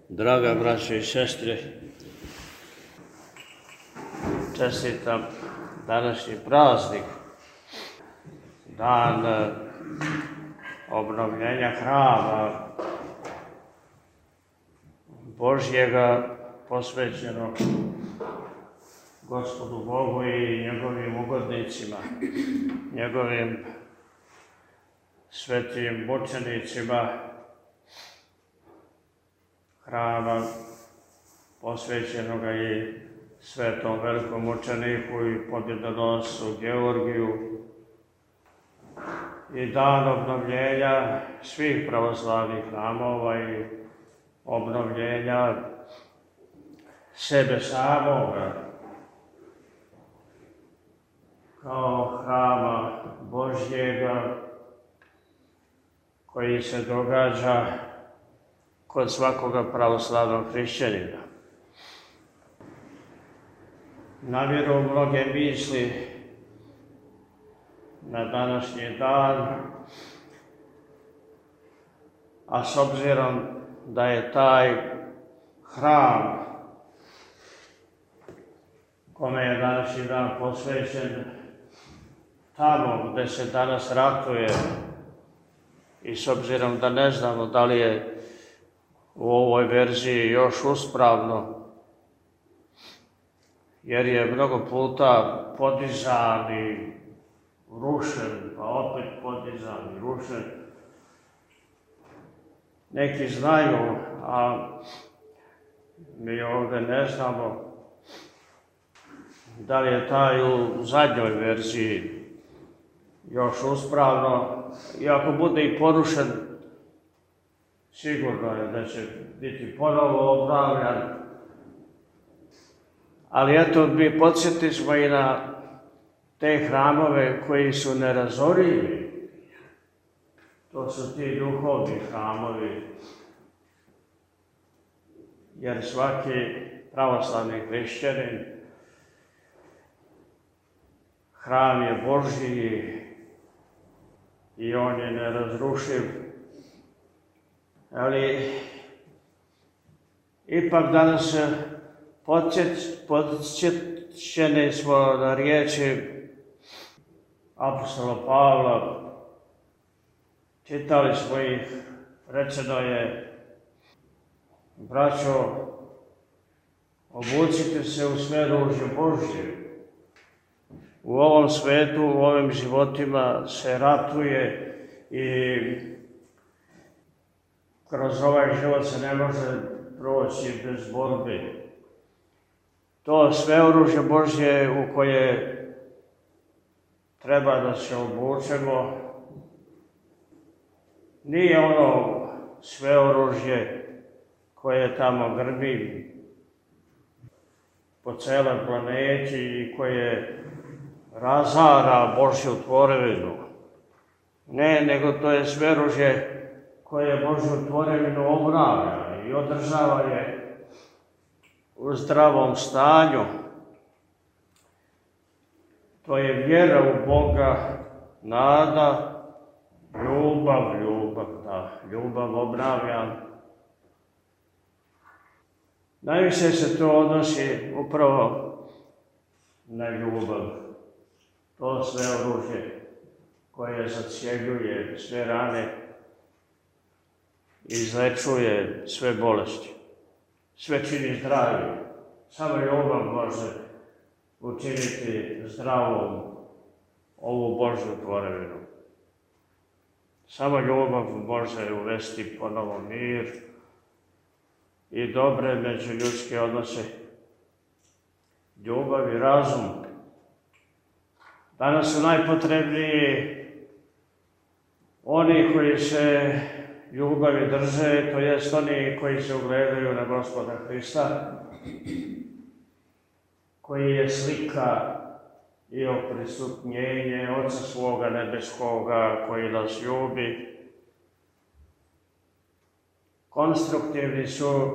Draga braćo i sestre, čestitam današnji praznik, dan obnovljenja hrama Božjega posvećenog Gospodu Bogu i njegovim ugodnicima, njegovim svetim mučenicima, hrama posvećenoga i svetom velikom mučeniku i pobjedonoscu Georgiju, i dan obnovljenja svih pravoslavnih hramova i obnovljenja sebe samoga kao hrama Božjega koji se događa kod svakoga pravoslavnog hrišćanina. Naviru mnoge misli na današnji dan, a s obzirom da je taj hram kome je današnji dan posvećen tamo gde se danas ratuje, i s obzirom da ne znamo da li je u ovoj verziji još uspravno, jer je mnogo puta podizan i rušen, pa opet podizan i rušen. Neki znaju, a mi ovdje ne znamo da li je taj u zadnjoj verziji još uspravno, i ako bude i porušen, sigurno je da će biti ponovo obnavljan. Ali eto, mi podsjetismo i na te hramove koji su nerazorivi. To su ti duhovni hramovi, jer svaki pravoslavni hrišćanin hram je Božji i on je nerazrušiv. Ali ipak danas podsjećeni smo na riječi apostola Pavla, čitali smo ih, rečeno je: braćo, obucite se u sve oružje Božje. U ovom svetu, u ovim životima se ratuje i kroz ovaj život se ne može proći bez borbe. To sve oružje Božje u koje treba da se obučemo nije ono sve oružje koje tamo grmi po celoj planeti i koje razara Božju tvorevinu. Ne, nego to je sve oružje koje Božju tvorevinu obnavlja i održava je u zdravom stanju. To je vjera u Boga, nada, ljubav obnavlja. Najviše se to odnosi upravo na ljubav. To sve oružje koje zacjeljuje sve rane, izlečuje sve bolesti, sve čini zdravim. Samo ljubav može učiniti zdravom ovu Božju tvorevinu. Samo ljubav može uvesti ponovo mir i dobre međuljudske odnose. Ljubav i razum danas su najpotrebniji oni koji se ljubavi drže, to jest oni koji se ugledaju na Gospoda Hrista, koji je slika i oprisutnjenje Oca svoga nebeskoga koji nas ljubi. Konstruktivni su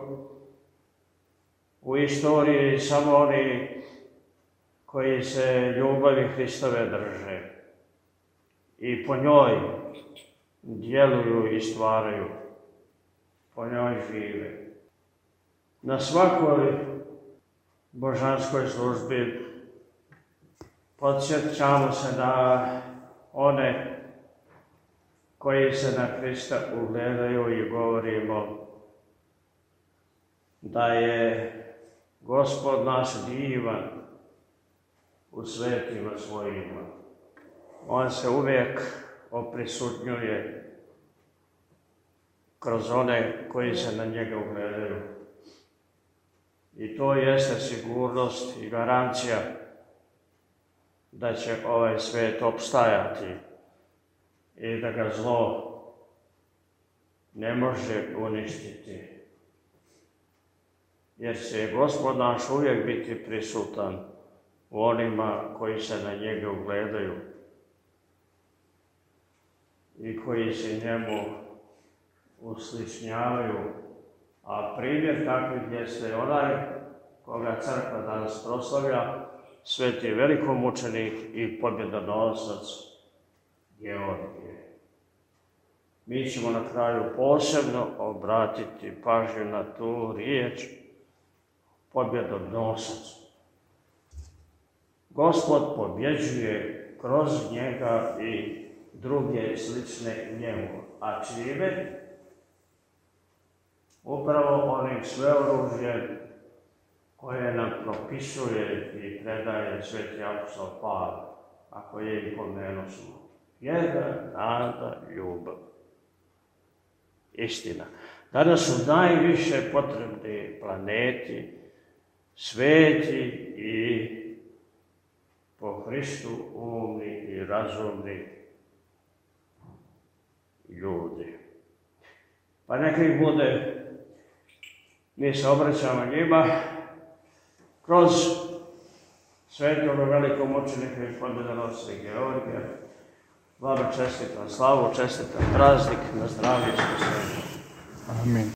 u istoriji samo oni koji se ljubavi Hristove drže i po njoj djeluju i stvaraju, po njoj žive. Na svakoj božanskoj službi podsjećamo se na one koji se na Hrista ugledaju i govorimo da je Gospod naš divan u svetima svojima. On se uvijek oprisutnjuje kroz one koji se na njega ugledaju. I to jeste sigurnost i garancija da će ovaj svijet opstajati i da ga zlo ne može uništiti. Jer će Gospod naš uvijek biti prisutan u onima koji se na njega ugledaju i koji se njemu uslišnjavaju. A primjer takvih jeste onaj koga crkva danas proslavlja, sveti velikomučenik i pobjedonosac Georgije. Mi ćemo na kraju posebno obratiti pažnju na tu riječ pobjedonosac. Gospod pobjeđuje kroz njega i druge slične njemu. A čime? Upravo onim sveoružjem koje nam propisuje i predaje sveti apostol Pavle, ako je i pomenuo smo. Vjera, nada, ljubav. Istina. Danas su najviše potrebni planeti, sveti i po Hristu umni i razumni ljudi. Pa neka ih bude, mi se obraćamo njima kroz svetog velikomučenika i pobjedonosca Georgija. Vama čestitam slavu, čestitam praznik, na zdravlje. Amin.